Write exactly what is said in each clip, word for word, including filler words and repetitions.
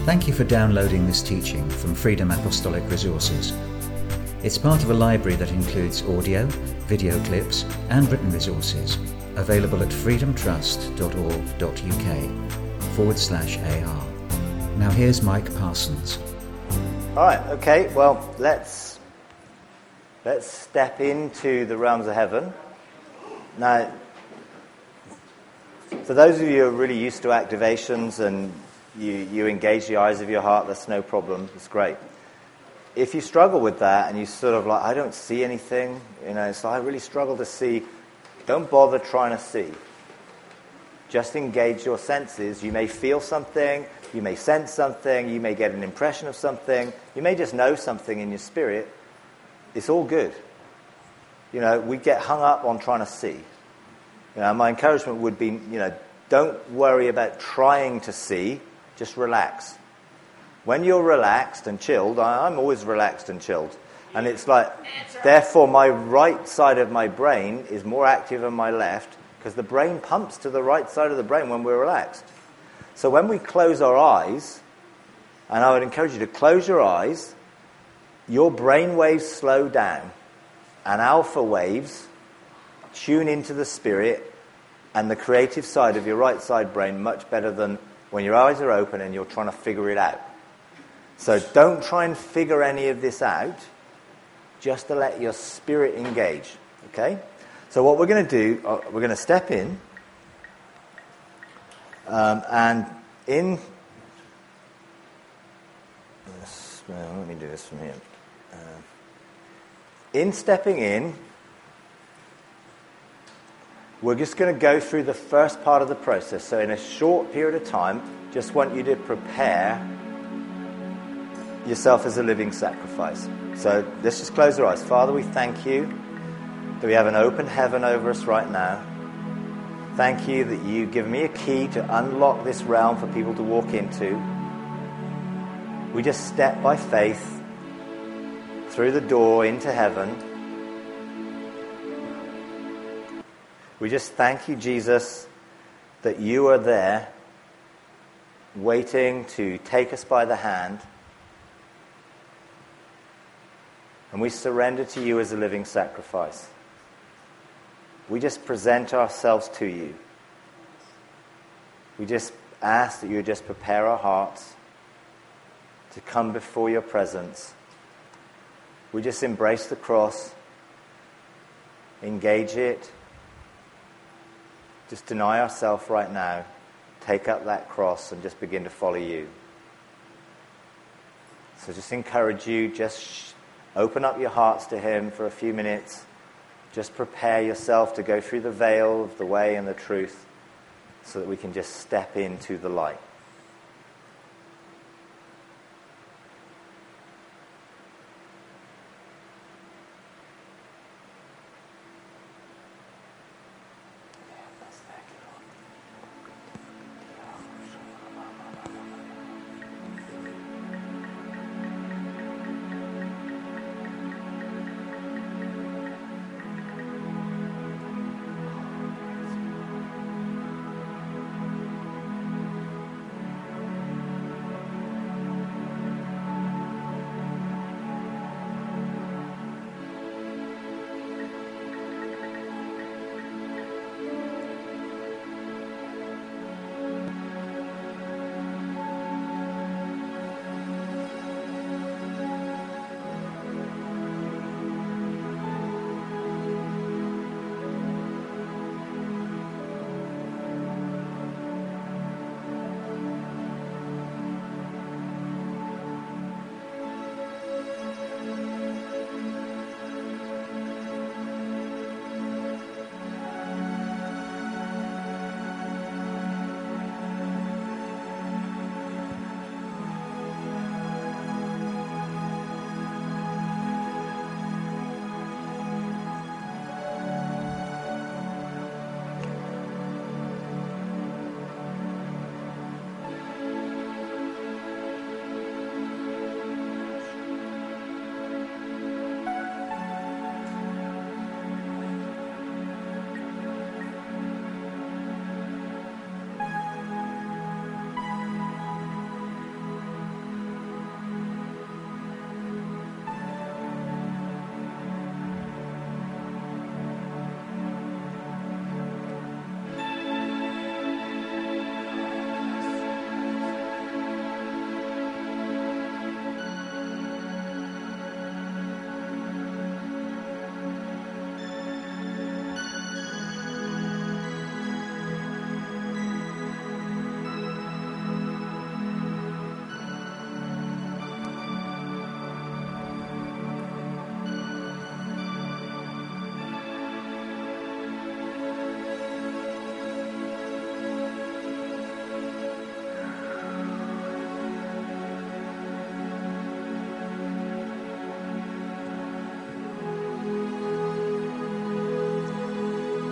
Thank you for downloading this teaching from Freedom Apostolic Resources. It's part of a library that includes audio, video clips, and written resources available at freedomtrust.org.uk forward slash AR. Now here's Mike Parsons. All right, okay, well, let's let's step into the realms of heaven. Now, for those of you who are really used to activations and you, you engage the eyes of your heart, that's no problem, it's great. If you struggle with that and you sort of like, I don't see anything, you know, so I really struggle to see, don't bother trying to see. Just engage your senses. You may feel something, you may sense something, you may get an impression of something, you may just know something in your spirit. It's all good. You know, we get hung up on trying to see. You know, my encouragement would be, you know, don't worry about trying to see, just relax. When you're relaxed and chilled, I'm always relaxed and chilled. And it's like, therefore my right side of my brain is more active than my left, because the brain pumps to the right side of the brain when we're relaxed. So when we close our eyes, and I would encourage you to close your eyes, your brain waves slow down, and alpha waves tune into the spirit and the creative side of your right side brain much better than when your eyes are open and you're trying to figure it out. So don't try and figure any of this out, just to let your spirit engage, okay? So what we're going to do, uh, we're going to step in, um, and in, well, let me do this from here. Uh, in stepping in, we're just going to go through the first part of the process. So in a short period of time, just want you to prepare yourself as a living sacrifice. So let's just close our eyes. Father, we thank you that we have an open heaven over us right now. Thank you that you give me a key to unlock this realm for people to walk into. We just step by faith through the door into heaven. We just thank you, Jesus, that you are there waiting to take us by the hand. And we surrender to you as a living sacrifice. We just present ourselves to you. We just ask that you would just prepare our hearts to come before your presence. We just embrace the cross, engage it, just deny ourselves right now, take up that cross and just begin to follow you. So just encourage you, just open up your hearts to him for a few minutes. Just prepare yourself to go through the veil of the way and the truth so that we can just step into the light.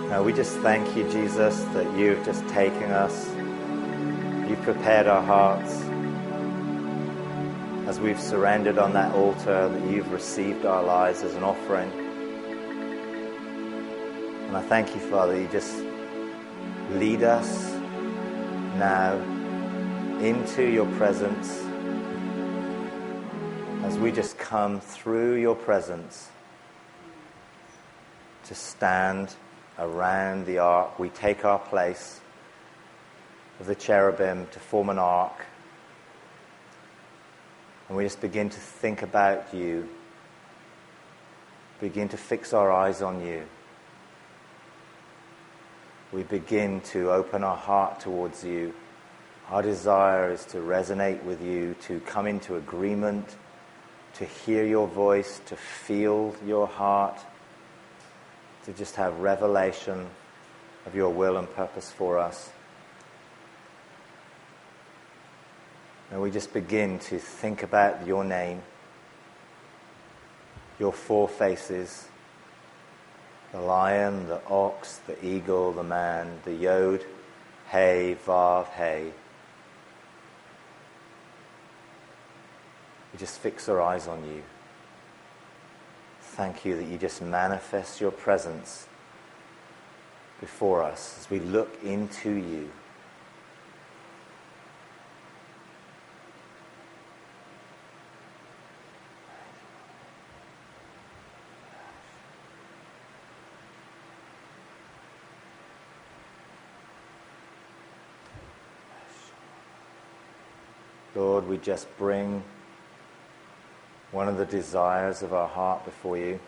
Now we just thank you, Jesus, that you've just taken us. You've prepared our hearts. As we've surrendered on that altar, that you've received our lives as an offering. And I thank you, Father, you just lead us now into your presence as we just come through your presence to stand around the ark. We take our place of the cherubim to form an ark, and we just begin to think about you, begin to fix our eyes on you. We begin to open our heart towards you. Our desire is to resonate with you, to come into agreement, to hear your voice, to feel your heart, to just have revelation of your will and purpose for us. And we just begin to think about your name, your four faces, the lion, the ox, the eagle, the man, the yod, hey, vav, hey. We just fix our eyes on you. Thank you that you just manifest your presence before us as we look into you. Lord, we just bring one of the desires of our heart before you.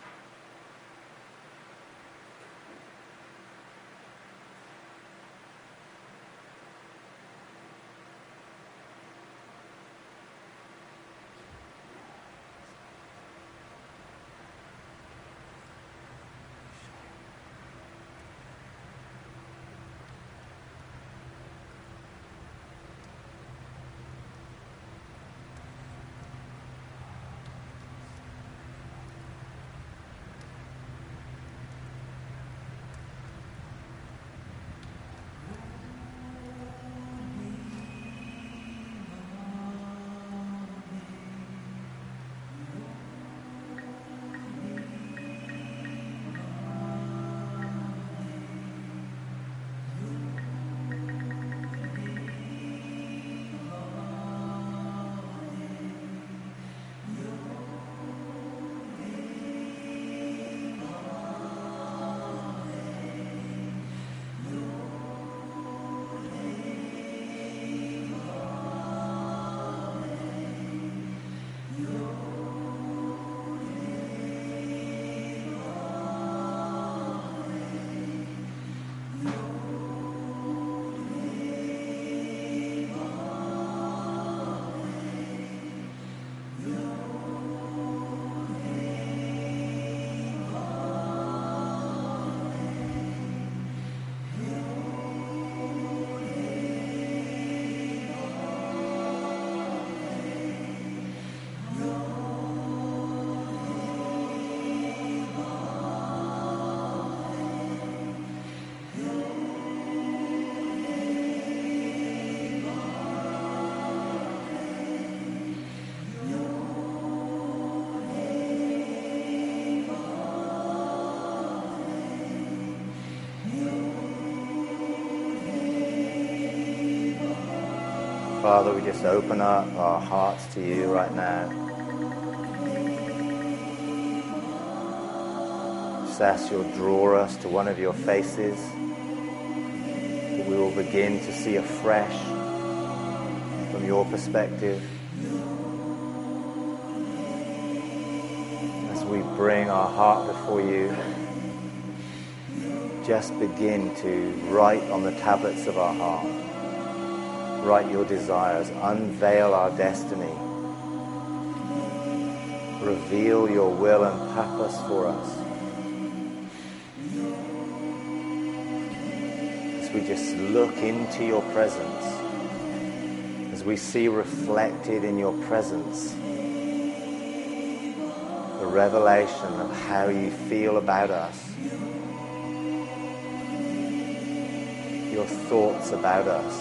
Father, we just open up our hearts to you right now. Just ask you'll draw us to one of your faces, that we will begin to see afresh from your perspective. As we bring our heart before you, just begin to write on the tablets of our heart. Write your desires, unveil our destiny, reveal your will and purpose for us. As we just look into your presence, as we see reflected in your presence the revelation of how you feel about us, your thoughts about us.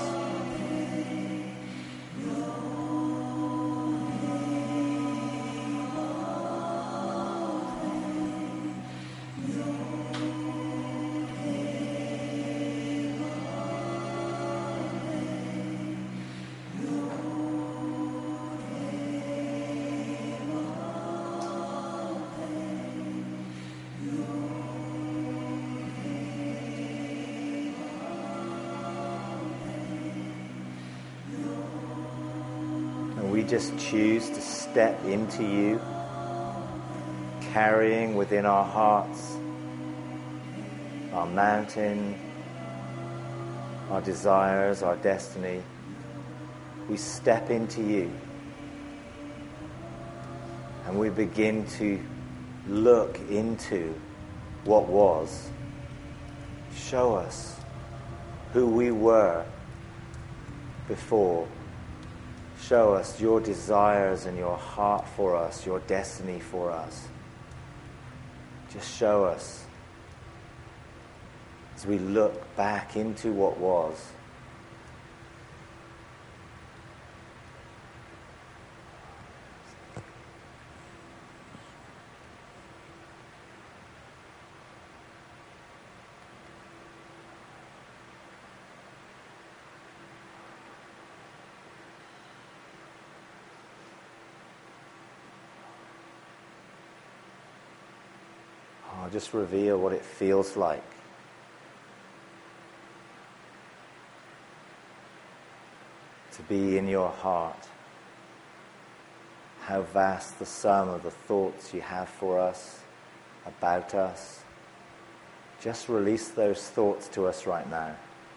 We just choose to step into you, carrying within our hearts our mountain, our desires, our destiny. We step into you and we begin to look into what was. Show us who we were before. Show us your desires and your heart for us, your destiny for us. Just show us as we look back into what was. Oh, just reveal what it feels like to be in your heart. How vast the sum of the thoughts you have for us, about us. Just release those thoughts to us right now.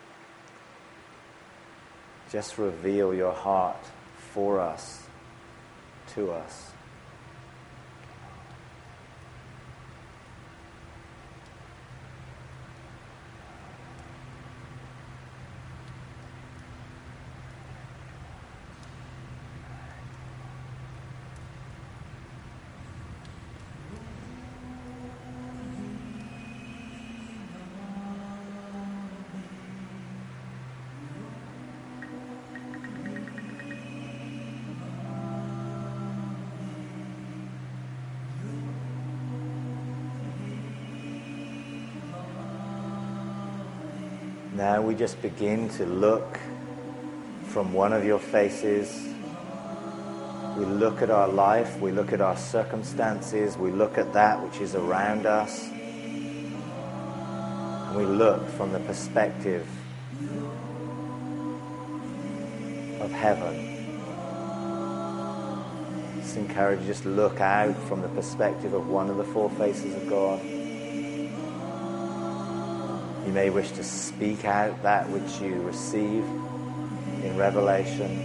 Just reveal your heart for us, to us. Now we just begin to look from one of your faces. We look at our life, we look at our circumstances, we look at that which is around us. And we look from the perspective of heaven. Just encourage you, just look out from the perspective of one of the four faces of God. You may wish to speak out that which you receive in revelation.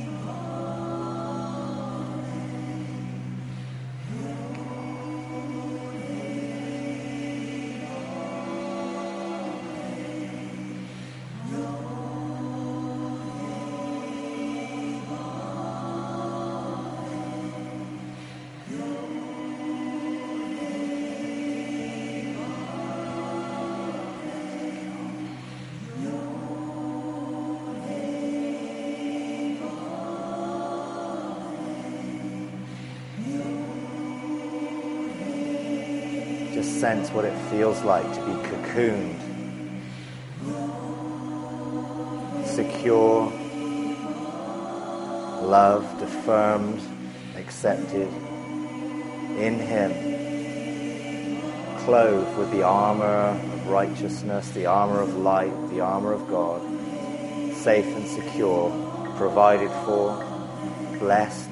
Just sense what it feels like to be cocooned, secure, loved, affirmed, accepted in Him, clothed with the armor of righteousness, the armor of light, the armor of God, safe and secure, provided for, blessed.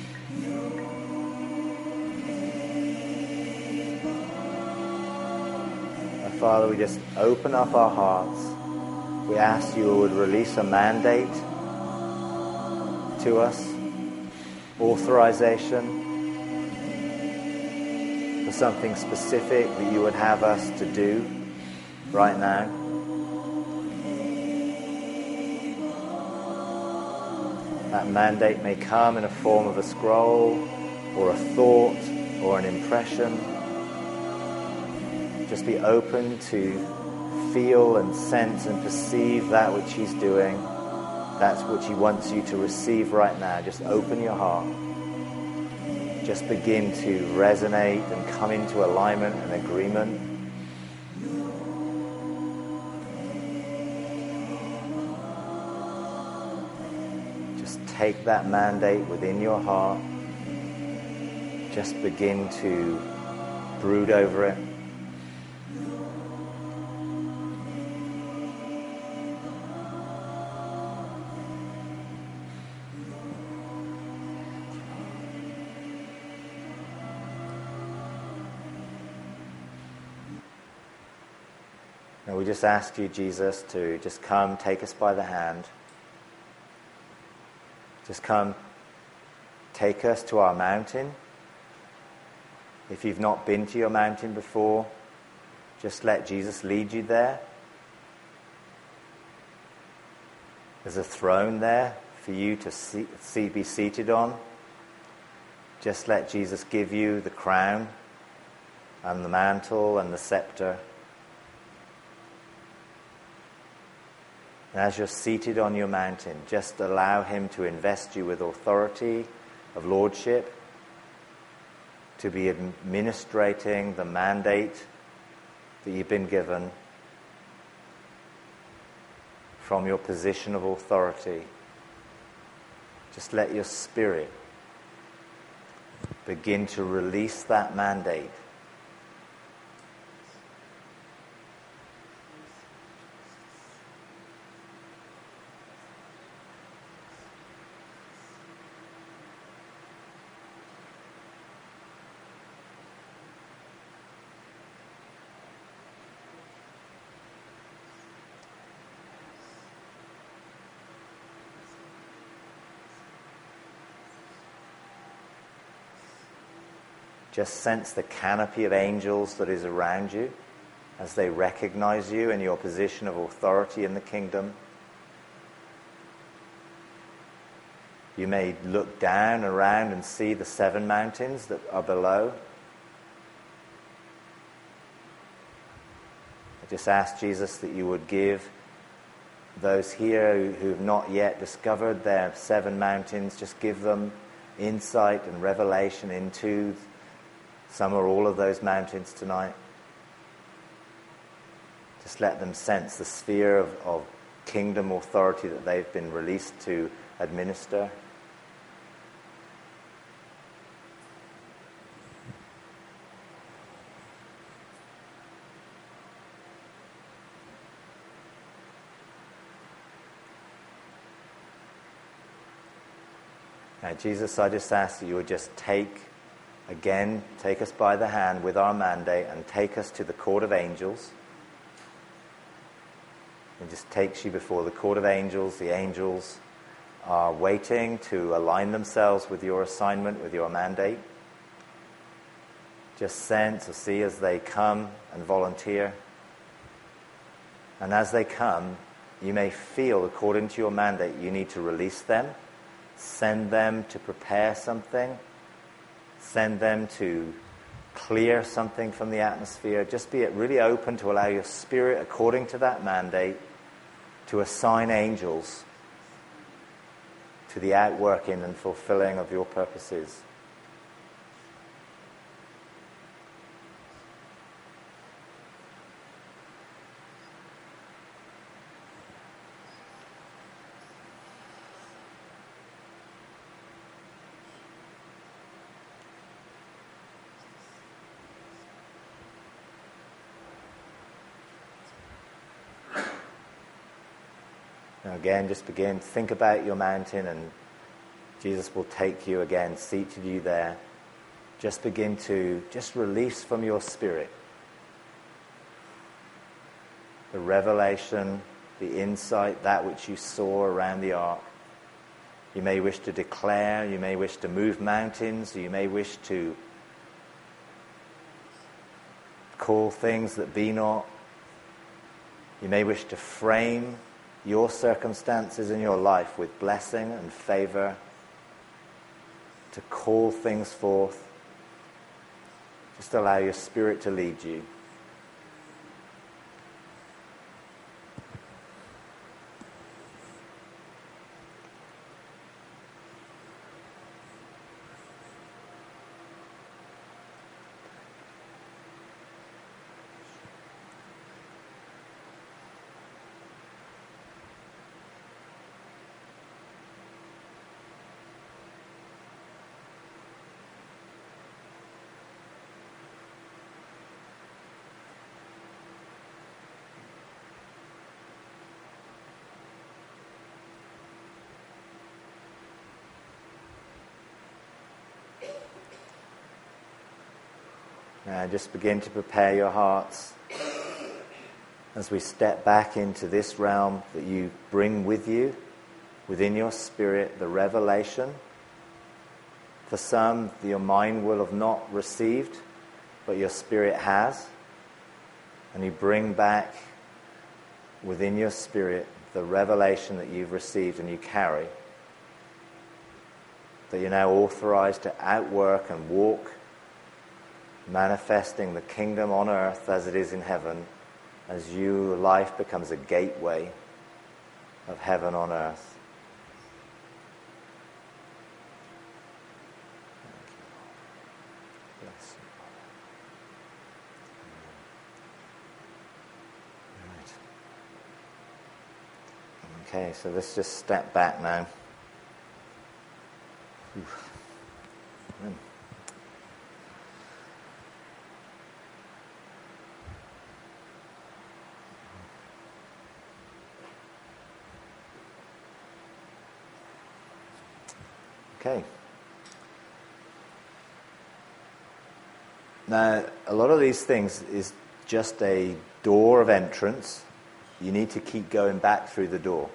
Father, we just open up our hearts. We ask you would release a mandate to us, authorization for something specific that you would have us to do right now. That mandate may come in a form of a scroll or a thought or an impression. Just be open to feel and sense and perceive that which he's doing. That's what he wants you to receive right now. Just open your heart. Just begin to resonate and come into alignment and agreement. Just take that mandate within your heart. Just begin to brood over it. And we just ask you, Jesus, to just come, take us by the hand. Just come, take us to our mountain. If you've not been to your mountain before, just let Jesus lead you there. There's a throne there for you to see, see, be seated on. Just let Jesus give you the crown and the mantle and the scepter. And as you're seated on your mountain, just allow him to invest you with authority of lordship, to be administrating the mandate that you've been given from your position of authority. Just let your spirit begin to release that mandate. Just sense the canopy of angels that is around you as they recognize you in your position of authority in the kingdom. You may look down around and see the seven mountains that are below. I just ask Jesus that you would give those here who have not yet discovered their seven mountains, just give them insight and revelation into some or all of those mountains tonight. Just let them sense the sphere of, of kingdom authority that they've been released to administer. Now, Jesus, I just ask that you would just take Again, take us by the hand with our mandate and take us to the court of angels. It just takes you before the court of angels. The angels are waiting to align themselves with your assignment, with your mandate. Just sense or see as they come and volunteer. And as they come, you may feel, according to your mandate, you need to release them, send them to prepare something, send them to clear something from the atmosphere. Just be really open to allow your spirit, according to that mandate, to assign angels to the outworking and fulfilling of your purposes. Now again, just begin, think about your mountain, and Jesus will take you again, seated you there. Just begin to just release from your spirit the revelation, the insight, that which you saw around the ark. You may wish to declare, you may wish to move mountains, you may wish to call things that be not. You may wish to frame your circumstances in your life with blessing and favor, to call things forth. Just allow your spirit to lead you. Now just begin to prepare your hearts as we step back into this realm that you bring with you, within your spirit, the revelation. For some, your mind will have not received, but your spirit has. And you bring back within your spirit the revelation that you've received and you carry. That you're now authorized to outwork and walk, manifesting the kingdom on earth as it is in heaven, as your life becomes a gateway of heaven on earth. Bless you. Okay, so let's just step back now. Amen. Okay. Now, a lot of these things is just a door of entrance. You need to keep going back through the door.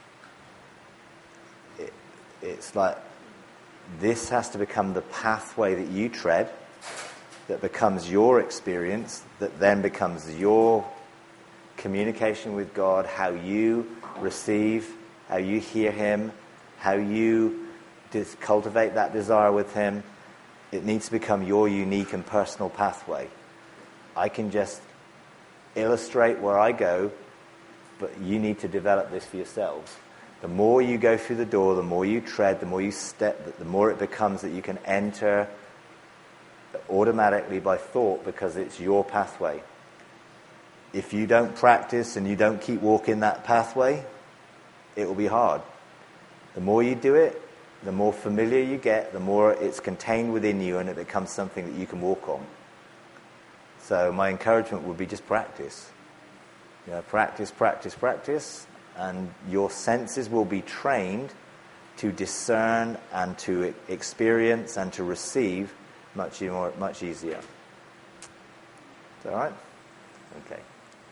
It, it's like this has to become the pathway that you tread, that becomes your experience, that then becomes your communication with God, how you receive, how you hear Him, how you cultivate that desire with Him. It needs to become your unique and personal pathway. I can just illustrate where I go, but you need to develop this for yourselves. The more you go through the door, the more you tread, the more you step, the more it becomes that you can enter automatically by thought because it's your pathway. If you don't practice and you don't keep walking that pathway, it will be hard. The more you do it, the more familiar you get, the more it's contained within you and it becomes something that you can walk on. So my encouragement would be just practice. You know, practice, practice, practice, and your senses will be trained to discern and to experience and to receive much more, much easier. Is that all right? Okay.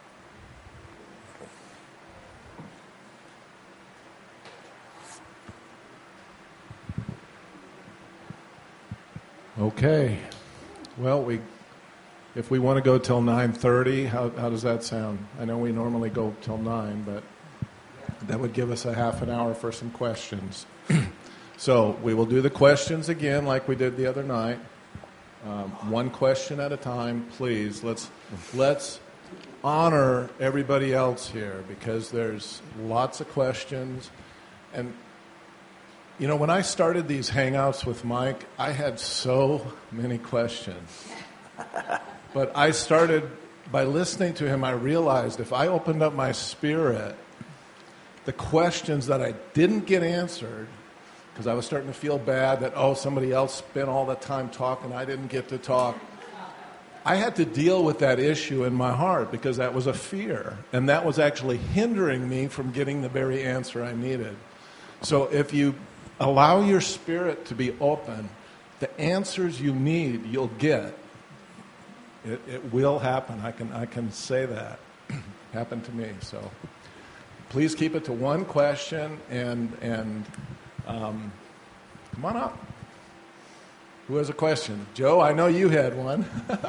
Okay. Well, we, if we want to go till nine thirty, how how does that sound? I know we normally go till nine, but that would give us a half an hour for some questions. So we will do the questions again like we did the other night. Um, one question at a time, please. Let's let's honor everybody else here because there's lots of questions. And you know, when I started these hangouts with Mike, I had so many questions. But I started, by listening to him, I realized if I opened up my spirit, the questions that I didn't get answered, because I was starting to feel bad that, oh, somebody else spent all the time talking, I didn't get to talk. I had to deal with that issue in my heart because that was a fear. And that was actually hindering me from getting the very answer I needed. So if you allow your spirit to be open, the answers you need, you'll get. It, it will happen. I can I can say that. Happened to me. So please keep it to one question and and um, come on up. Who has a question? Joe, I know you had one.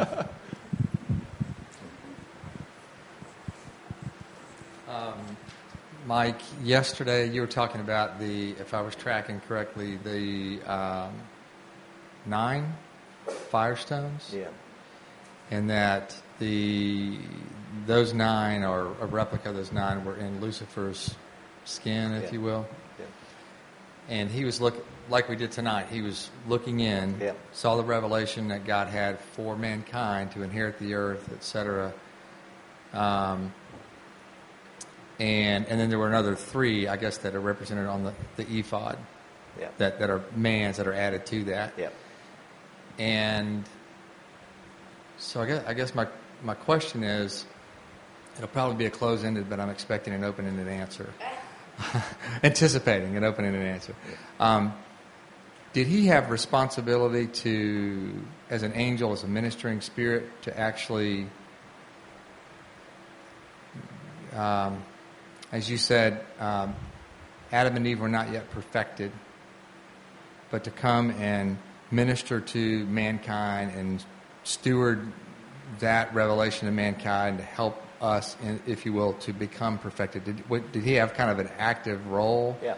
um, Mike, yesterday you were talking about the, if I was tracking correctly, the um, nine firestones. Yeah. And that the those nine, or a replica of those nine, were in Lucifer's skin, if yeah. you will. Yeah. And he was look like we did tonight. He was looking in, yeah. saw the revelation that God had for mankind to inherit the earth, et cetera. Um, and and then there were another three, I guess, that are represented on the, the ephod. Yeah. That that are mans that are added to that. Yeah. And so I guess, I guess my, my question is, it'll probably be a close-ended, but I'm expecting an open-ended answer. Anticipating an open-ended answer. Um, did he have responsibility to, as an angel, as a ministering spirit, to actually, um, as you said, um, Adam and Eve were not yet perfected, but to come and minister to mankind and steward that revelation of mankind to help us, in, if you will, to become perfected? Did, what, did he have kind of an active role Yeah.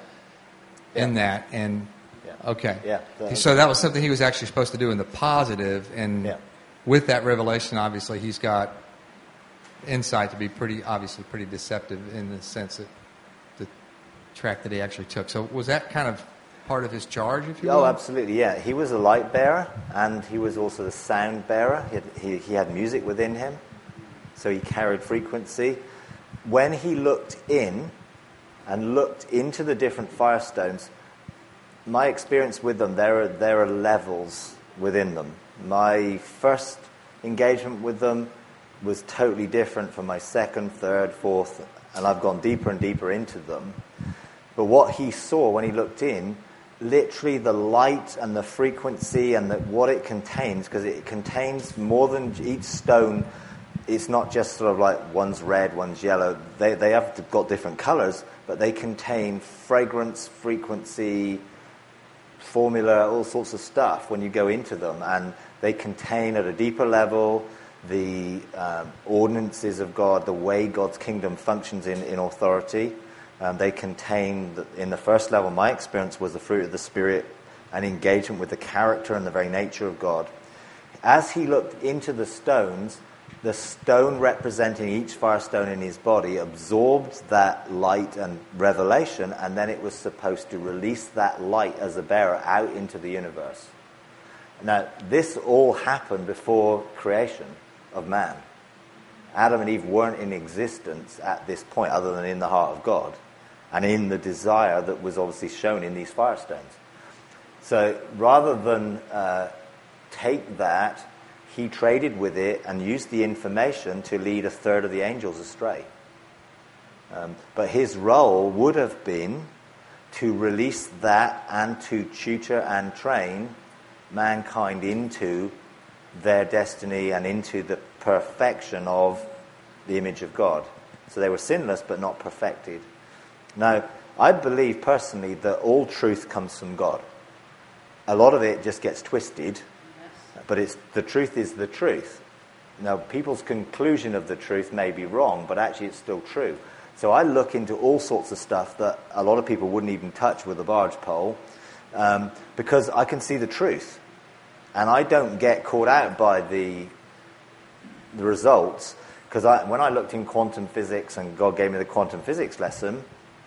in Yeah. that? And Yeah. okay, Yeah. The- so that was something he was actually supposed to do in the positive, and Yeah. with that revelation, obviously, he's got insight to be pretty, obviously, pretty deceptive in the sense that the track that he actually took. So was that kind of part of his charge, if you will? Oh, absolutely, yeah. He was a light bearer, and he was also the sound bearer. He had, he, he had music within him, so he carried frequency. When he looked in and looked into the different firestones, my experience with them, there are, there are levels within them. My first engagement with them was totally different from my second, third, fourth, and I've gone deeper and deeper into them. But what he saw when he looked in, literally the light and the frequency and the, what it contains, because it contains more than each stone. It's not just sort of like one's red, one's yellow. They they have got different colors, but they contain fragrance, frequency, formula, all sorts of stuff when you go into them. And they contain at a deeper level the um, ordinances of God, the way God's kingdom functions in, in authority. Um, they contain, the, in the first level, my experience was the fruit of the Spirit and engagement with the character and the very nature of God. As he looked into the stones, the stone representing each firestone in his body absorbed that light and revelation, and then it was supposed to release that light as a bearer out into the universe. Now, this all happened before creation of man. Adam and Eve weren't in existence at this point other than in the heart of God and in the desire that was obviously shown in these firestones. So rather than uh, take that, he traded with it and used the information to lead a third of the angels astray. Um, but his role would have been to release that and to tutor and train mankind into their destiny and into the perfection of the image of God. So they were sinless but not perfected. Now, I believe personally that all truth comes from God. A lot of it just gets twisted, but it's the truth is the truth. Now, people's conclusion of the truth may be wrong, but actually it's still true. So I look into all sorts of stuff that a lot of people wouldn't even touch with a barge pole, um, because I can see the truth. And I don't get caught out by the the results, because I, when I looked in quantum physics and God gave me the quantum physics lesson,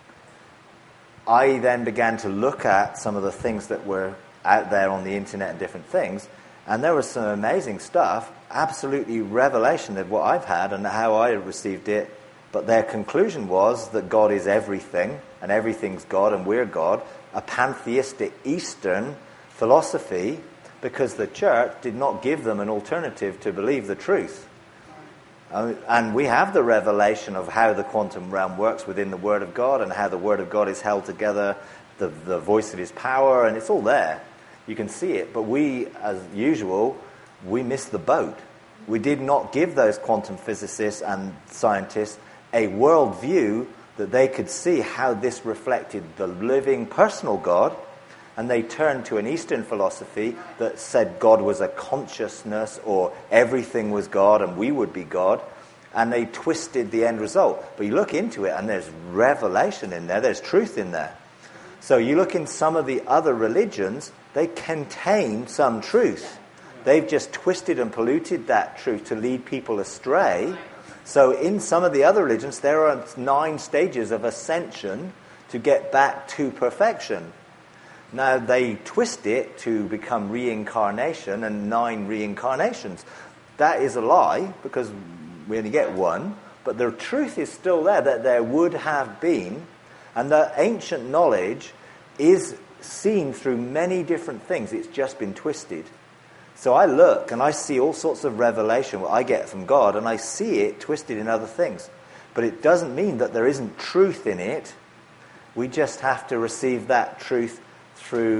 I then began to look at some of the things that were out there on the internet and different things, and there was some amazing stuff, absolutely revelation of what I've had and how I received it, but their conclusion was that God is everything, and everything's God, and we're God, a pantheistic Eastern philosophy, because the church did not give them an alternative to believe the truth. Um, and we have the revelation of how the quantum realm works within the Word of God and how the Word of God is held together, the, the voice of His power, and it's all there. You can see it. But we, as usual, we missed the boat. We did not give those quantum physicists and scientists a worldview that they could see how this reflected the living personal God. And they turned to an Eastern philosophy that said God was a consciousness or everything was God and we would be God. And they twisted the end result. But you look into it and there's revelation in there. There's truth in there. So you look in some of the other religions, they contain some truth. They've just twisted and polluted that truth to lead people astray. So in some of the other religions, there are nine stages of ascension to get back to perfection. Now, they twist it to become reincarnation and nine reincarnations. That is a lie, because we only get one. But the truth is still there, that there would have been. And the ancient knowledge is seen through many different things. It's just been twisted. So I look and I see all sorts of revelation, what I get from God, and I see it twisted in other things. But it doesn't mean that there isn't truth in it. We just have to receive that truth through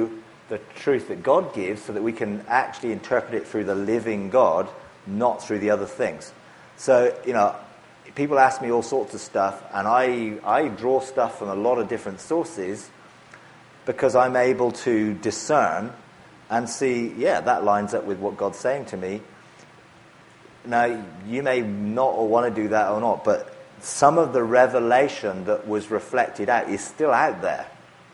the truth that God gives so that we can actually interpret it through the living God, not through the other things. So, you know, people ask me all sorts of stuff, and I, I draw stuff from a lot of different sources because I'm able to discern and see, yeah, that lines up with what God's saying to me. Now, you may not or want to do that or not, but some of the revelation that was reflected out is still out there.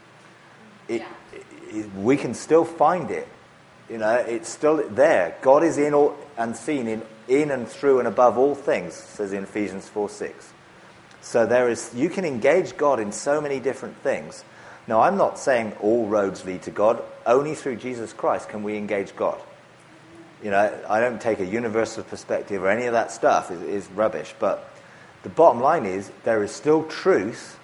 It, Yeah. it, we can still find it. You know, it's still there. God is in all, and seen in, in and through and above all things, says in Ephesians four six. So there is, you can engage God in so many different things. Now, I'm not saying all roads lead to God. Only through Jesus Christ can we engage God. You know, I don't take a universal perspective or any of that stuff is, is rubbish. But the bottom line is there is still truth,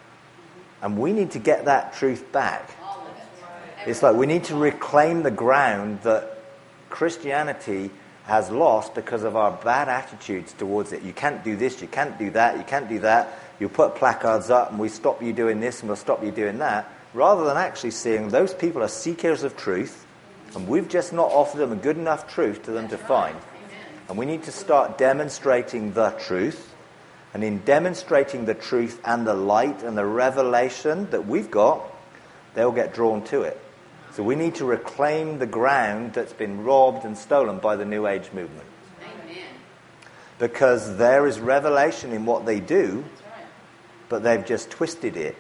and we need to get that truth back. It's like we need to reclaim the ground that Christianity has lost because of our bad attitudes towards it. You can't do this, you can't do that, you can't do that. You put placards up and we stop you doing this and we'll stop you doing that. Rather than actually seeing those people are seekers of truth, and we've just not offered them a good enough truth to them to find. And we need to start demonstrating the truth. And in demonstrating the truth and the light and the revelation that we've got, they'll get drawn to it. So we need to reclaim the ground that's been robbed and stolen by the New Age movement. Amen. Because there is revelation in what they do, but they've just twisted it.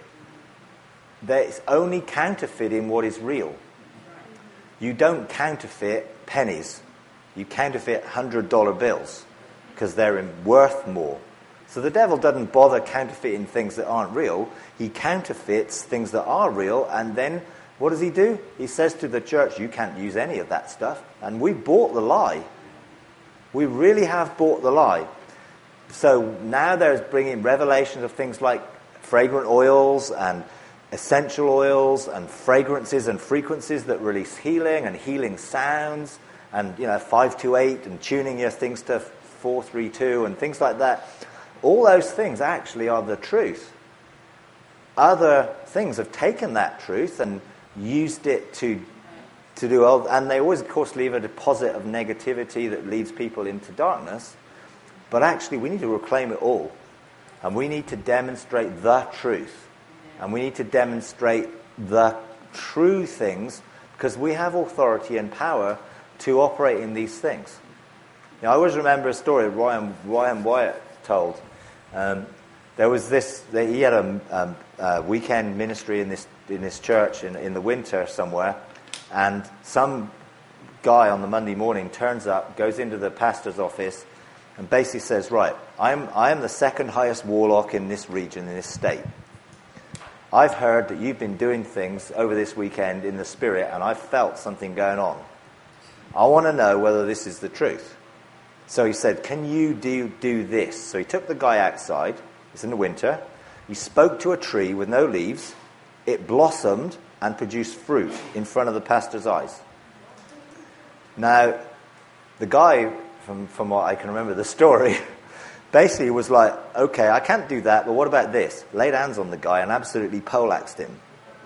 There's only counterfeiting what is real. You don't counterfeit pennies. You counterfeit one hundred dollar bills because they're in worth more. So the devil doesn't bother counterfeiting things that aren't real. He counterfeits things that are real, and then what does he do? He says to the church, you can't use any of that stuff. And we bought the lie. We really have bought the lie. So now there's bringing revelations of things like fragrant oils and essential oils and fragrances and frequencies that release healing and healing sounds and, you know, five two eight and tuning your things to four three two and things like that. All those things actually are the truth. Other things have taken that truth and used it to to do all, and they always, of course, leave a deposit of negativity that leads people into darkness. But actually, we need to reclaim it all, and we need to demonstrate the truth, and we need to demonstrate the true things because we have authority and power to operate in these things. Now, I always remember a story Ryan, Ryan Wyatt told. Um, there was this, he had a, um, a weekend ministry in this in this church in, in the winter somewhere, and some guy on the Monday morning turns up, goes into the pastor's office, and basically says, right, I'm, I am the second highest warlock in this region, in this state. I've heard that you've been doing things over this weekend in the spirit, and I've felt something going on. I want to know whether this is the truth. So he said, can you do, do this? So he took the guy outside, it's in the winter, he spoke to a tree with no leaves, it blossomed and produced fruit in front of the pastor's eyes. Now, the guy, from, from what I can remember the story, basically was like, okay, I can't do that, but what about this? Laid hands on the guy and absolutely poleaxed him.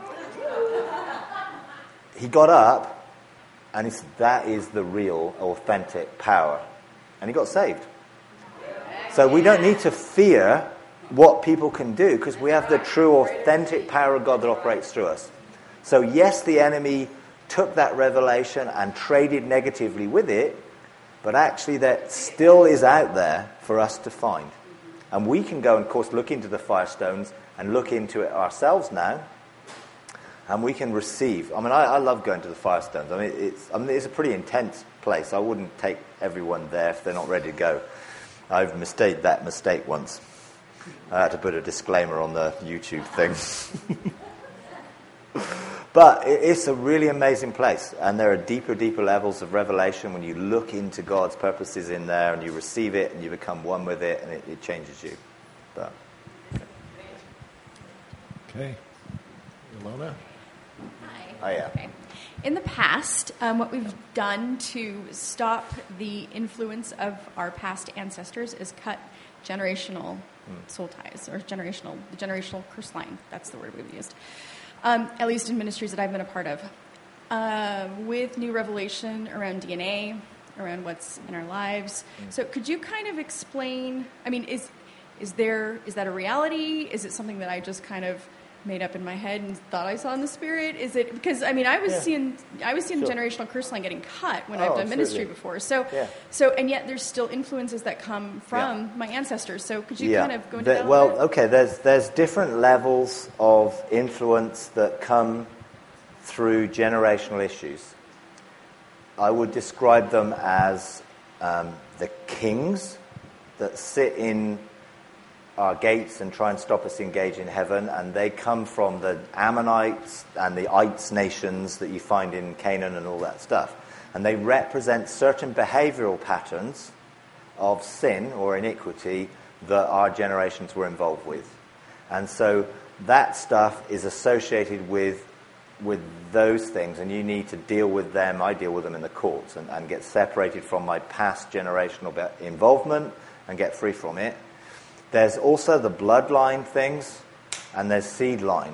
He got up and he said, that is the real, authentic power. And he got saved. So we don't need to fear what people can do because we have the true, authentic power of God that operates through us. So yes, the enemy took that revelation and traded negatively with it, but actually that still is out there for us to find. And we can go and, of course, look into the Firestones and look into it ourselves now, and we can receive. I mean, I, I love going to the Firestones. I mean, it's, I mean, it's a pretty intense place. I wouldn't take everyone there if they're not ready to go. I've mistake that mistake once. I had to put a disclaimer on the YouTube thing. But it's a really amazing place, and there are deeper, deeper levels of revelation when you look into God's purposes in there and you receive it and you become one with it, and it, it changes you. But Okay. Ilona? Hi. Oh, yeah. Okay. In the past, um, what we've done to stop the influence of our past ancestors is cut generational mm. soul ties, or generational, the generational curse line. That's the word we've used. Um, at least in ministries that I've been a part of. uh, with new revelation around D N A, around what's in our lives. Mm. So could you kind of explain, I mean, is is there is that a reality? Is it something that I just kind of made up in my head and thought I saw in the spirit? Is it because I mean I was yeah. seeing I was seeing sure. the generational curse line getting cut when oh, I've done absolutely. ministry before. So yeah. so and yet there's still influences that come from yeah. my ancestors. So could you yeah. kind of go into the, that a well, little bit? okay, there's there's different levels of influence that come through generational issues. I would describe them as um, the kings that sit in our gates and try and stop us engage in heaven, and they come from the Ammonites and the Ites nations that you find in Canaan and all that stuff. And they represent certain behavioral patterns of sin or iniquity that our generations were involved with. And so that stuff is associated with with those things, and you need to deal with them. I deal with them in the courts and, and get separated from my past generational involvement and get free from it. There's also the bloodline things, and there's seed line.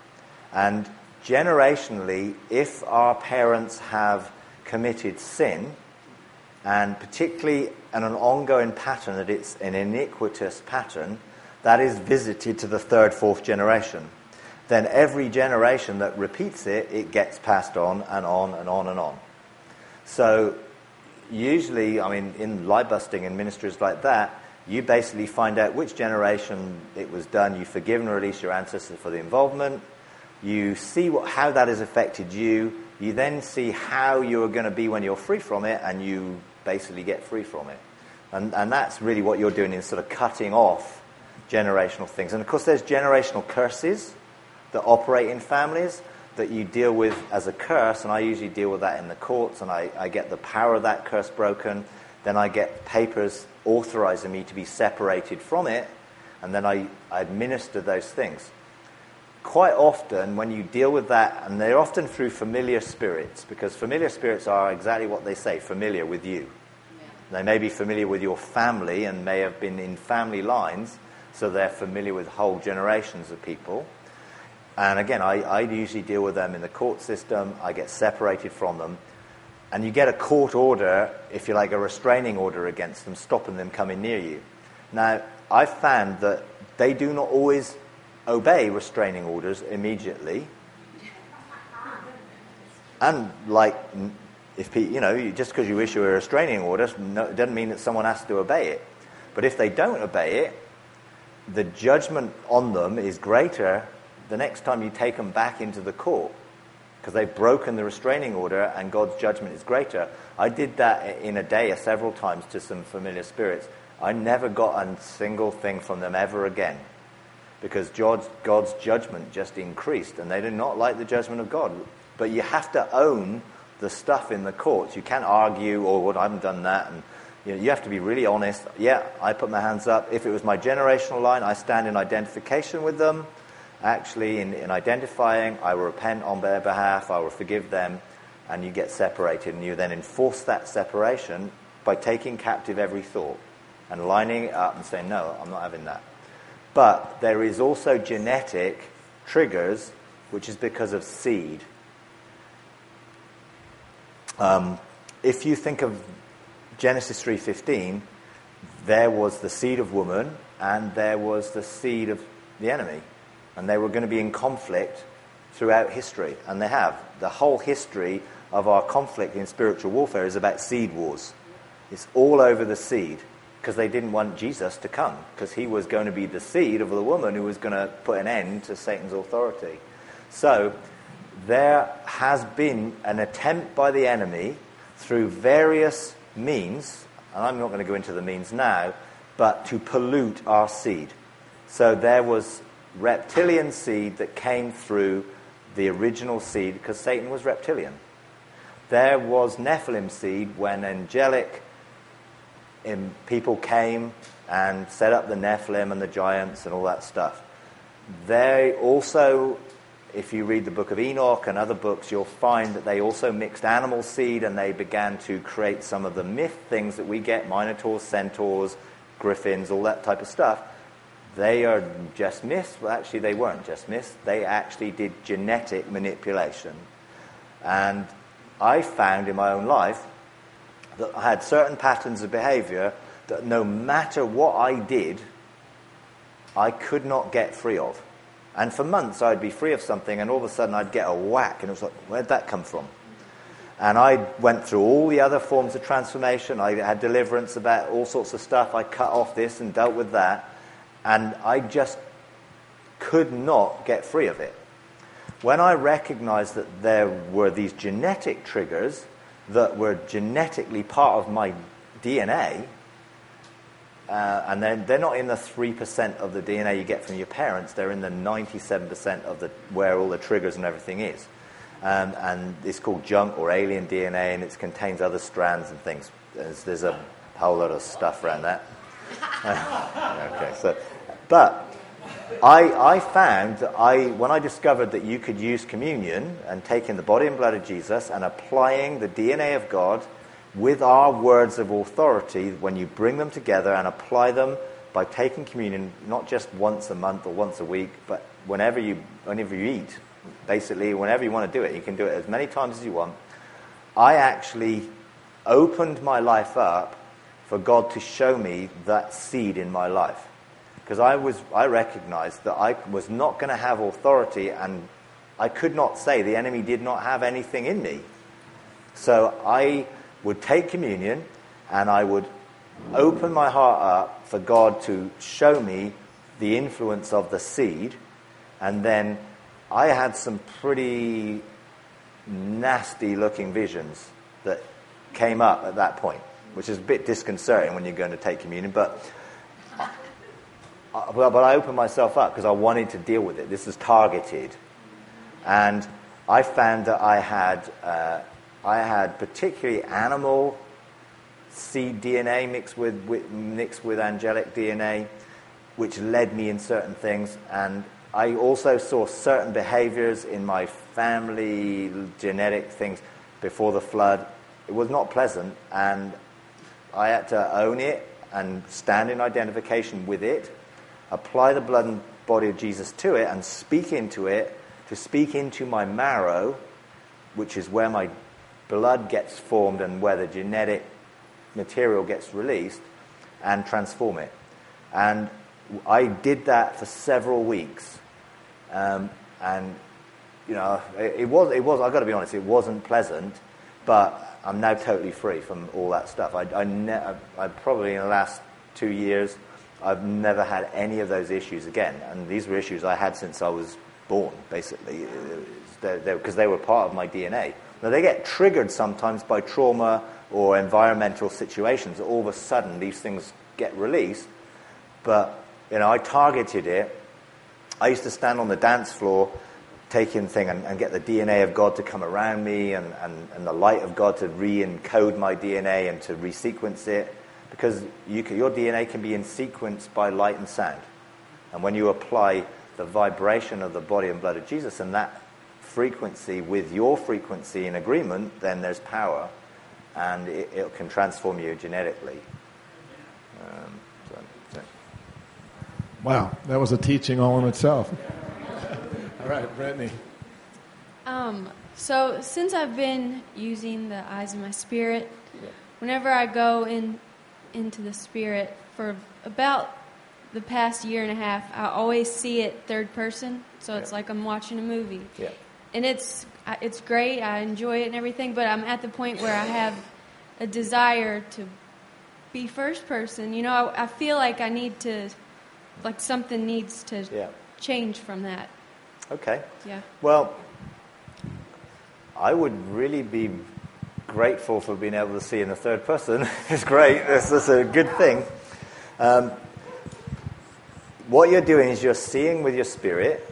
And generationally, if our parents have committed sin, and particularly in an ongoing pattern, that it's an iniquitous pattern, that is visited to the third, fourth generation. Then every generation that repeats it, it gets passed on and on and on and on. So usually, I mean, in lie busting and ministries like that, you basically find out which generation it was done. You forgive and release your ancestors for the involvement. You see what, how that has affected you. You then see how you're going to be when you're free from it, and you basically get free from it. And, and that's really what you're doing, in sort of cutting off generational things. And of course, there's generational curses that operate in families that you deal with as a curse, and I usually deal with that in the courts, and I, I get the power of that curse broken. Then I get papers authorizing me to be separated from it, and then I, I administer those things. Quite often, when you deal with that, and they're often through familiar spirits, because familiar spirits are exactly what they say, familiar with you. Yeah. They may be familiar with your family and may have been in family lines, so they're familiar with whole generations of people. And again, I, I usually deal with them in the court system. I get separated from them. And you get a court order, if you like, a restraining order against them, stopping them coming near you. Now, I've found that they do not always obey restraining orders immediately. And like, if you know, just because you issue a restraining order, no, it doesn't mean that someone has to obey it. But if they don't obey it, the judgment on them is greater the next time you take them back into the court, because they've broken the restraining order, and God's judgment is greater. I did that in a day several times to some familiar spirits. I never got a single thing from them ever again, because God's, God's judgment just increased, and they did not like the judgment of God. But you have to own the stuff in the courts. You can't argue, oh, well, I haven't done that. And you know, you have to be really honest. Yeah, I put my hands up. If it was my generational line, I stand in identification with them. Actually, in, in identifying, I will repent on their behalf, I will forgive them, and you get separated. And you then enforce that separation by taking captive every thought and lining it up and saying, no, I'm not having that. But there is also genetic triggers, which is because of seed. Um, if you think of Genesis three fifteen, there was the seed of woman and there was the seed of the enemy. And they were going to be in conflict throughout history. And they have. The whole history of our conflict in spiritual warfare is about seed wars. It's all over the seed, because they didn't want Jesus to come, because he was going to be the seed of the woman who was going to put an end to Satan's authority. So there has been an attempt by the enemy through various means, and I'm not going to go into the means now, but to pollute our seed. So there was reptilian seed that came through the original seed, because Satan was reptilian. There was Nephilim seed when angelic in people came and set up the Nephilim and the giants and all that stuff. They also, if you read the book of Enoch and other books, you'll find that they also mixed animal seed, and they began to create some of the myth things that we get, minotaurs, centaurs, griffins, all that type of stuff. They are just myths. Well, actually, they weren't just myths. They actually did genetic manipulation. And I found in my own life that I had certain patterns of behavior that no matter what I did, I could not get free of. And for months I'd be free of something, and all of a sudden I'd get a whack, and it was like, where'd that come from? And I went through all the other forms of transformation. I had deliverance about all sorts of stuff. I cut off this and dealt with that. And I just could not get free of it. When I recognized that there were these genetic triggers that were genetically part of my D N A, uh, and then they're not in the three percent of the D N A you get from your parents, they're in the ninety-seven percent of the where all the triggers and everything is. Um, and it's called junk or alien D N A, and it contains other strands and things. There's, there's a whole lot of stuff around that. okay, so, but I, I found that I, when I discovered that you could use communion and taking the body and blood of Jesus and applying the D N A of God with our words of authority, when you bring them together and apply them by taking communion, not just once a month or once a week, but whenever you, whenever you eat, basically whenever you want to do it, you can do it as many times as you want. I actually opened my life up for God to show me that seed in my life. Because I was, I recognized that I was not going to have authority, and I could not say the enemy did not have anything in me. So I would take communion, and I would open my heart up for God to show me the influence of the seed. And then I had some pretty nasty-looking visions that came up at that point, which is a bit disconcerting when you're going to take communion, but... Well, but I opened myself up because I wanted to deal with it. This was targeted. And I found that I had uh, I had particularly animal seed D N A mixed with, with mixed with angelic D N A, which led me in certain things. And I also saw certain behaviors in my family, genetic things before the flood. It was not pleasant, and I had to own it and stand in identification with it. Apply the blood and body of Jesus to it and speak into it, to speak into my marrow, which is where my blood gets formed and where the genetic material gets released, and transform it. And I did that for several weeks. Um, and, you know, it, it was, it was, I've got to be honest, it wasn't pleasant, but I'm now totally free from all that stuff. I, I, ne- I probably in the last two years... I've never had any of those issues again. And these were issues I had since I was born, basically, because they were part of my D N A. Now, they get triggered sometimes by trauma or environmental situations. All of a sudden, these things get released. But, you know, I targeted it. I used to stand on the dance floor, taking thing and, and get the D N A of God to come around me and, and, and the light of God to re-encode my D N A and to resequence it. Because you can, your D N A can be in sequence by light and sound. And when you apply the vibration of the body and blood of Jesus and that frequency with your frequency in agreement, then there's power. And it, it can transform you genetically. Um, so, so. Wow, that was a teaching all in itself. All right, Brittany. Um, so since I've been using the eyes of my spirit, whenever I go in into the spirit for about the past year and a half, I always see it third person, so it's yeah. like I'm watching a movie. Yeah. And it's it's great, I enjoy it and everything, but I'm at the point where I have a desire to be first person. You know, I, I feel like I need to, like something needs to yeah. change from that. Okay. Yeah. Well, I would really be grateful for being able to see in the third person. It's great. That's, that's a good thing. Um, what you're doing is you're seeing with your spirit.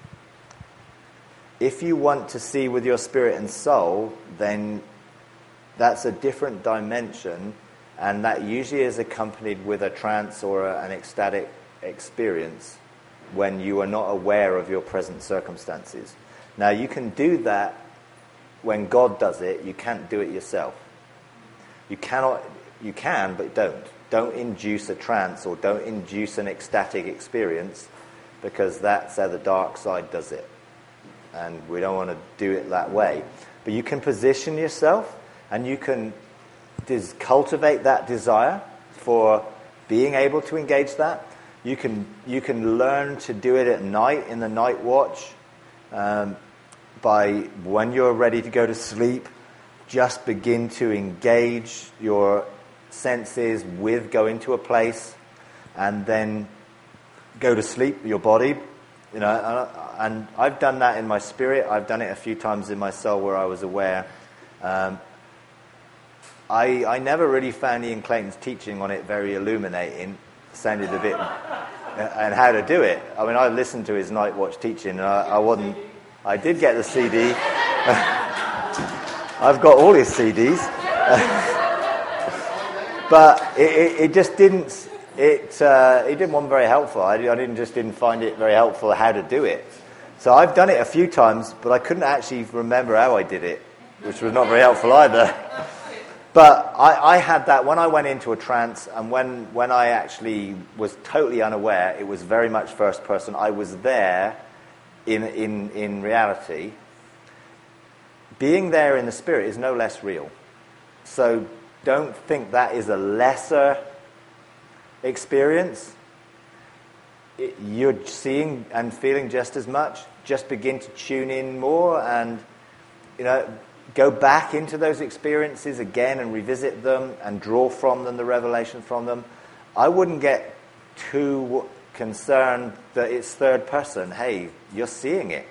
If you want to see with your spirit and soul, then that's a different dimension, and that usually is accompanied with a trance or a, an ecstatic experience when you are not aware of your present circumstances. Now, you can do that when God does it. You can't do it yourself. You cannot, you can, but don't. Don't induce a trance or don't induce an ecstatic experience, because that's how the dark side does it. And we don't want to do it that way. But you can position yourself, and you can dis- cultivate that desire for being able to engage that. You can you can learn to do it at night in the night watch, um, by when you're ready to go to sleep, just begin to engage your senses with going to a place, and then go to sleep, your body. You know, and I've done that in my spirit. I've done it a few times in my soul where I was aware. Um, I I never really found Ian Clayton's teaching on it very illuminating. It sounded a bit, and how to do it. I mean, I listened to his night watch teaching, and I, I wasn't. I did get the C D. I've got all his C Ds, but it, it, it just didn't. It uh, it didn't wasn't very helpful. I, I didn't just didn't find it very helpful how to do it. So I've done it a few times, but I couldn't actually remember how I did it, which was not very helpful either. But I, I had that when I went into a trance, and when, when I actually was totally unaware, it was very much first person. I was there in in in reality. Being there in the spirit is no less real. So don't think that is a lesser experience. It, you're seeing and feeling just as much. Just begin to tune in more, and you know, go back into those experiences again and revisit them and draw from them the revelation from them. I wouldn't get too concerned that it's third person. Hey, you're seeing it.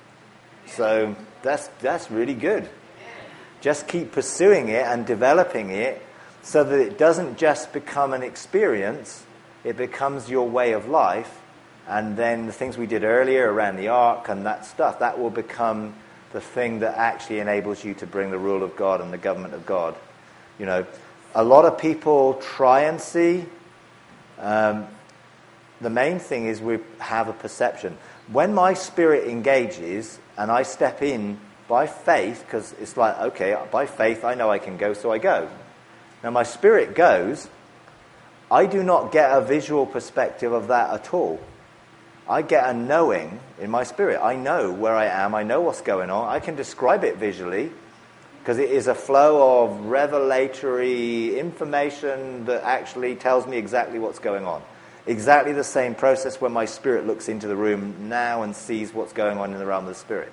So that's that's really good. Just keep pursuing it and developing it so that it doesn't just become an experience, it becomes your way of life, and then the things we did earlier around the ark and that stuff, that will become the thing that actually enables you to bring the rule of God and the government of God. You know, a lot of people try and see. Um, the main thing is we have a perception. When my spirit engages and I step in by faith, because it's like, okay, by faith I know I can go, so I go. Now my spirit goes, I do not get a visual perspective of that at all. I get a knowing in my spirit. I know where I am. I know what's going on. I can describe it visually because it is a flow of revelatory information that actually tells me exactly what's going on. Exactly the same process when my spirit looks into the room now and sees what's going on in the realm of the spirit.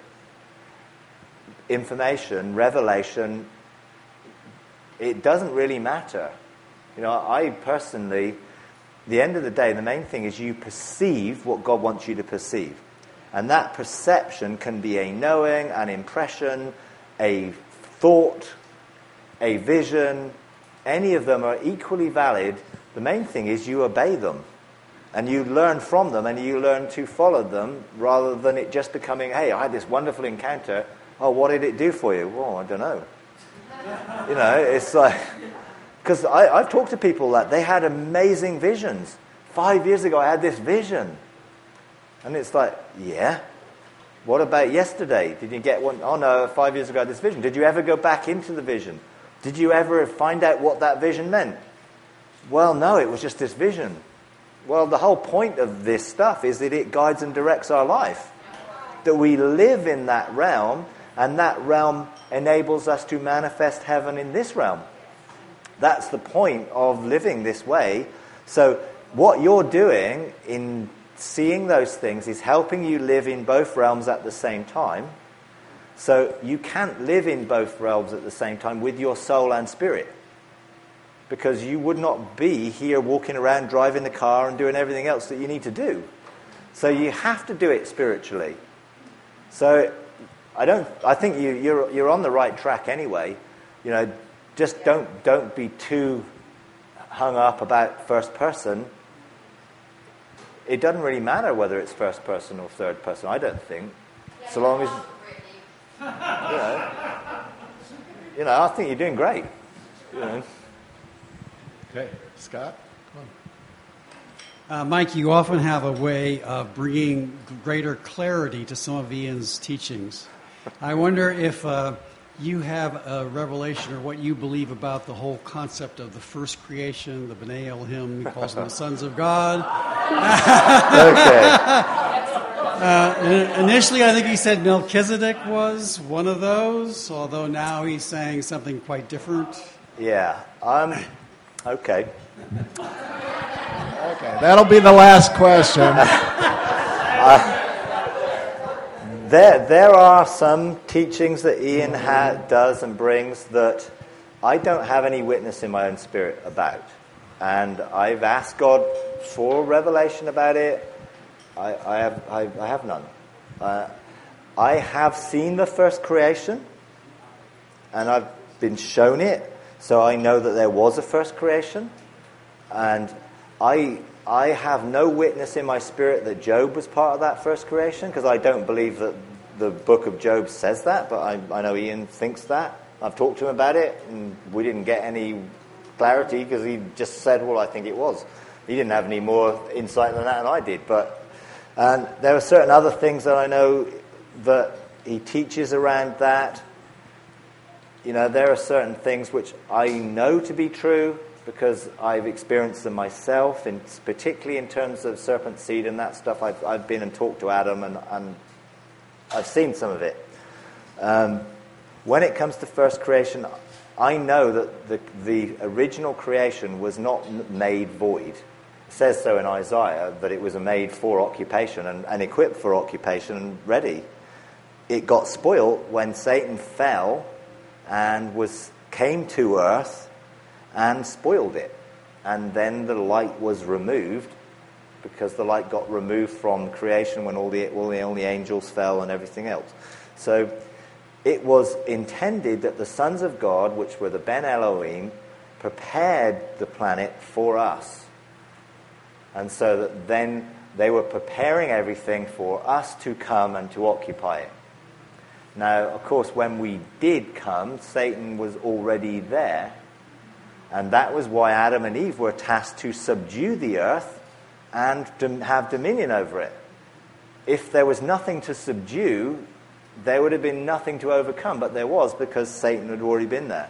Information, revelation, it doesn't really matter. You know, I personally, the end of the day, the main thing is you perceive what God wants you to perceive. And that perception can be a knowing, an impression, a thought, a vision. Any of them are equally valid. The main thing is you obey them. And you learn from them, and you learn to follow them, rather than it just becoming, hey, I had this wonderful encounter. Oh, what did it do for you? Well, I don't know. You know, it's like... Because I've talked to people that they had amazing visions. Five years ago, I had this vision. And it's like, yeah. What about yesterday? Did you get one? Oh, no, five years ago, I had this vision. Did you ever go back into the vision? Did you ever find out what that vision meant? Well, no, it was just this vision. Well, the whole point of this stuff is that it guides and directs our life. That we live in that realm, and that realm enables us to manifest heaven in this realm. That's the point of living this way. So what you're doing in seeing those things is helping you live in both realms at the same time. So you can't live in both realms at the same time with your soul and spirit. Because you would not be here walking around, driving the car and doing everything else that you need to do. So you have to do it spiritually. So I don't. I think you, you're you're on the right track anyway. You know, just don't don't be too hung up about first person. It doesn't really matter whether it's first person or third person. I don't think, so long as you know. You know, I think you're doing great. You know. Okay, Scott, come on. Uh, Mike, you often have a way of bringing greater clarity to some of Ian's teachings. I wonder if uh, you have a revelation or what you believe about the whole concept of the first creation, the B'nai Elohim, he calls them the sons of God. Okay. Uh, initially, I think he said Melchizedek was one of those, although now he's saying something quite different. Yeah. Um, okay. Okay, that'll be the last question. uh, there, there are some teachings that Ian ha- does and brings that I don't have any witness in my own spirit about. And I've asked God for revelation about it. I, I have I, I have none. Uh, I have seen the first creation, and I've been shown it, so I know that there was a first creation. And I I have no witness in my spirit that Job was part of that first creation, because I don't believe that the book of Job says that, but I, I know Ian thinks that. I've talked to him about it, and we didn't get any clarity because he just said, well, I think it was. He didn't have any more insight than that than I did. But and there are certain other things that I know that he teaches around that. You know, there are certain things which I know to be true because I've experienced them myself, in, particularly in terms of serpent seed and that stuff. I've, I've been and talked to Adam, and, and I've seen some of it. Um, when it comes to first creation, I know that the, the original creation was not made void. It says so in Isaiah, that it was made for occupation and, and equipped for occupation and ready. It got spoiled when Satan fell and was came to earth and spoiled it. And then the light was removed, because the light got removed from creation when all the, all the, all the angels fell and everything else. So it was intended that the sons of God, which were the Ben Elohim, prepared the planet for us. And so that then they were preparing everything for us to come and to occupy it. Now, of course, when we did come, Satan was already there. And that was why Adam and Eve were tasked to subdue the earth and to have dominion over it. If there was nothing to subdue, there would have been nothing to overcome, but there was, because Satan had already been there.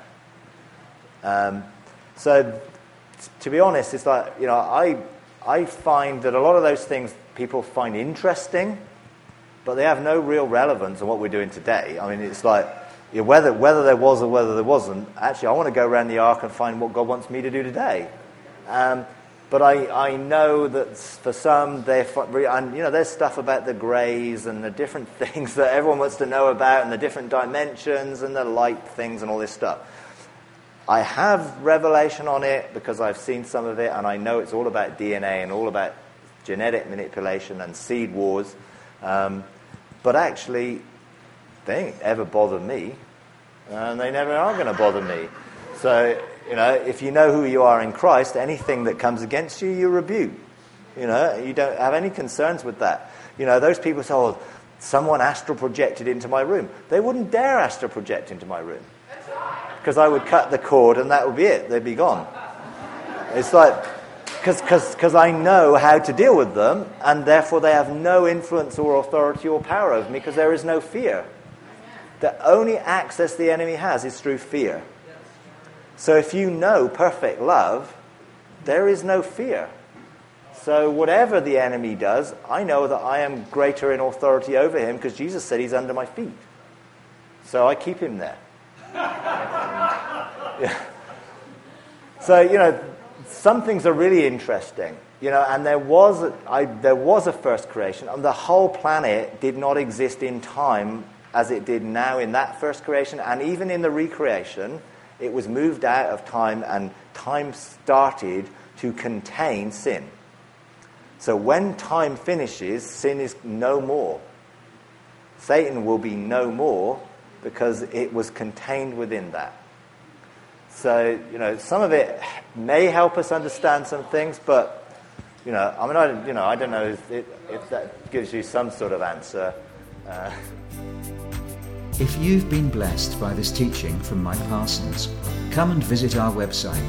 Um, so, to be honest, it's like, you know, I I find that a lot of those things people find interesting, but they have no real relevance in what we're doing today. I mean, it's like, you know, whether whether there was or whether there wasn't, actually, I want to go around the ark and find what God wants me to do today. Um, But I, I know that for some, they're, and you know, there's stuff about the greys and the different things that everyone wants to know about, and the different dimensions and the light things and all this stuff. I have revelation on it because I've seen some of it, and I know it's all about D N A and all about genetic manipulation and seed wars. Um, but actually, they ain't ever bothered me, and they never are going to bother me. So, you know, if you know who you are in Christ, anything that comes against you, you rebuke. You know, you don't have any concerns with that. You know, those people say, oh, someone astral projected into my room. They wouldn't dare astral project into my room. Because I would cut the cord and that would be it. They'd be gone. It's like, because I know how to deal with them, and therefore they have no influence or authority or power over me, because there is no fear. The only access the enemy has is through fear. So if you know perfect love, there is no fear. So whatever the enemy does, I know that I am greater in authority over him, because Jesus said he's under my feet. So I keep him there. Yeah. So, you know, some things are really interesting. You know, and there was a, I, there was a first creation, and the whole planet did not exist in time as it did now in that first creation, and even in the recreation. It was moved out of time, and time started to contain sin. So when time finishes, sin is no more. Satan will be no more, because it was contained within that. So, you know, some of it may help us understand some things, but, you know, I mean, I, you know, I don't know if, it, if that gives you some sort of answer. Uh, If you've been blessed by this teaching from Mike Parsons, come and visit our website,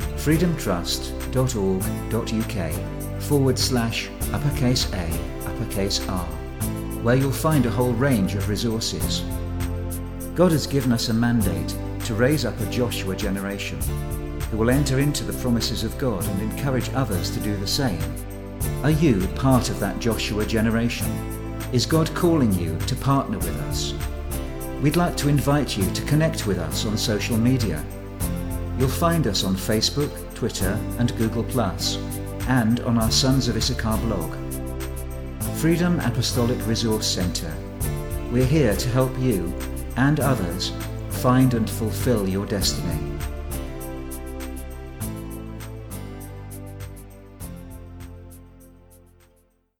freedomtrust.org.uk forward slash uppercase A, uppercase R, where you'll find a whole range of resources. God has given us a mandate to raise up a Joshua generation who will enter into the promises of God and encourage others to do the same. Are you part of that Joshua generation? Is God calling you to partner with us? We'd like to invite you to connect with us on social media. You'll find us on Facebook, Twitter and Google plus, and on our Sons of Issachar blog. Freedom Apostolic Resource Centre. We're here to help you and others find and fulfill your destiny.